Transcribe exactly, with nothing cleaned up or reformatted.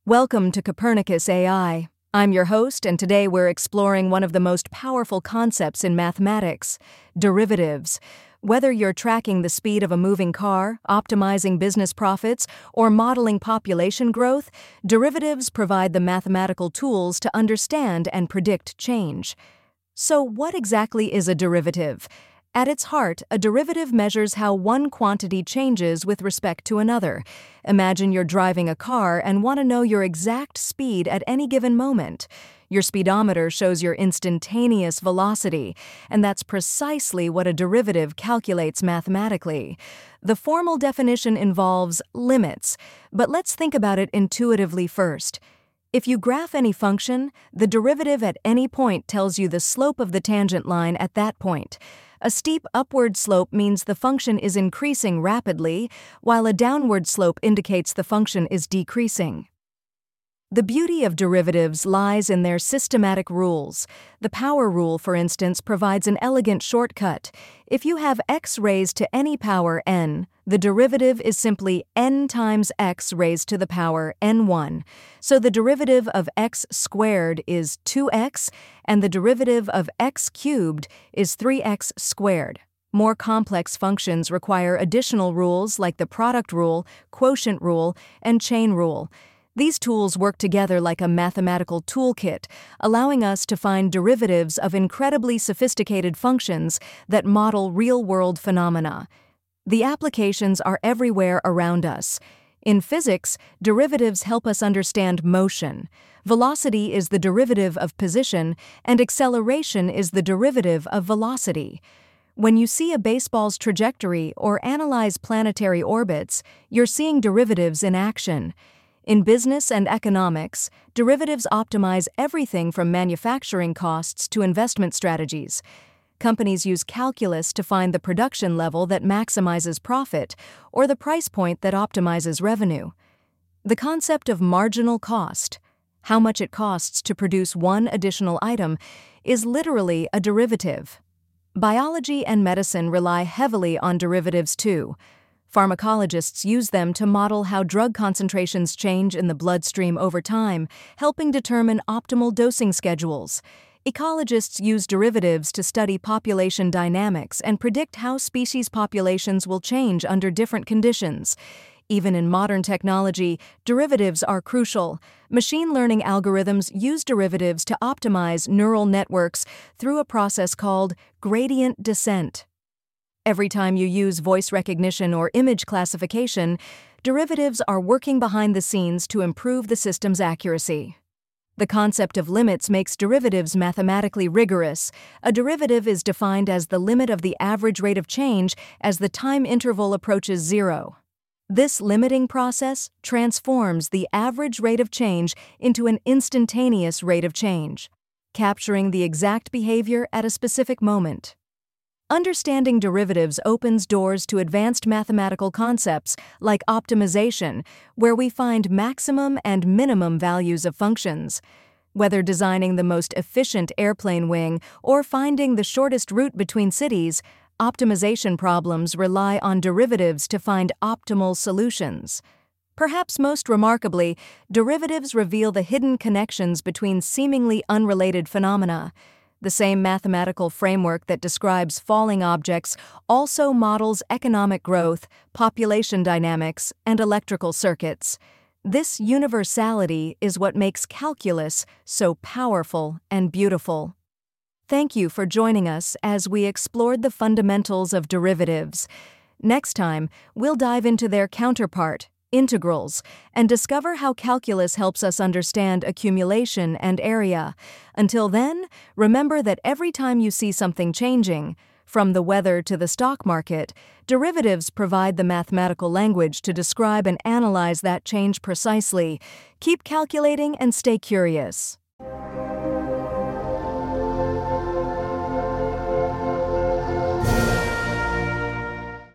Welcome to Copernicus A I. I'm your host, and today we're exploring one of the most powerful concepts in mathematics, derivatives. Whether you're tracking the speed of a moving car, optimizing business profits, or modeling population growth, derivatives provide the mathematical tools to understand and predict change. So, what exactly is a derivative? At its heart, a derivative measures how one quantity changes with respect to another. Imagine you're driving a car and want to know your exact speed at any given moment. Your speedometer shows your instantaneous velocity, and that's precisely what a derivative calculates mathematically. The formal definition involves limits, but let's think about it intuitively first. If you graph any function, the derivative at any point tells you the slope of the tangent line at that point. A steep upward slope means the function is increasing rapidly, while a downward slope indicates the function is decreasing. The beauty of derivatives lies in their systematic rules. The power rule, for instance, provides an elegant shortcut. If you have x raised to any power n, the derivative is simply n times x raised to the power n one. So the derivative of x squared is two x, and the derivative of x cubed is three x squared. More complex functions require additional rules like the product rule, quotient rule, and chain rule. These tools work together like a mathematical toolkit, allowing us to find derivatives of incredibly sophisticated functions that model real-world phenomena. The applications are everywhere around us. In physics, derivatives help us understand motion. Velocity is the derivative of position, and acceleration is the derivative of velocity. When you see a baseball's trajectory or analyze planetary orbits, you're seeing derivatives in action. In business and economics, derivatives optimize everything from manufacturing costs to investment strategies. Companies use calculus to find the production level that maximizes profit or the price point that optimizes revenue. The concept of marginal cost, how much it costs to produce one additional item, is literally a derivative. Biology and medicine rely heavily on derivatives too. Pharmacologists use them to model how drug concentrations change in the bloodstream over time, helping determine optimal dosing schedules. Ecologists use derivatives to study population dynamics and predict how species populations will change under different conditions. Even in modern technology, derivatives are crucial. Machine learning algorithms use derivatives to optimize neural networks through a process called gradient descent. Every time you use voice recognition or image classification, derivatives are working behind the scenes to improve the system's accuracy. The concept of limits makes derivatives mathematically rigorous. A derivative is defined as the limit of the average rate of change as the time interval approaches zero. This limiting process transforms the average rate of change into an instantaneous rate of change, capturing the exact behavior at a specific moment. Understanding derivatives opens doors to advanced mathematical concepts like optimization, where we find maximum and minimum values of functions. Whether designing the most efficient airplane wing or finding the shortest route between cities, optimization problems rely on derivatives to find optimal solutions. Perhaps most remarkably, derivatives reveal the hidden connections between seemingly unrelated phenomena. The same mathematical framework that describes falling objects also models economic growth, population dynamics, and electrical circuits. This universality is what makes calculus so powerful and beautiful. Thank you for joining us as we explored the fundamentals of derivatives. Next time, we'll dive into their counterpart, integrals, and discover how calculus helps us understand accumulation and area. Until then, remember that every time you see something changing, from the weather to the stock market, derivatives provide the mathematical language to describe and analyze that change precisely. Keep calculating and stay curious.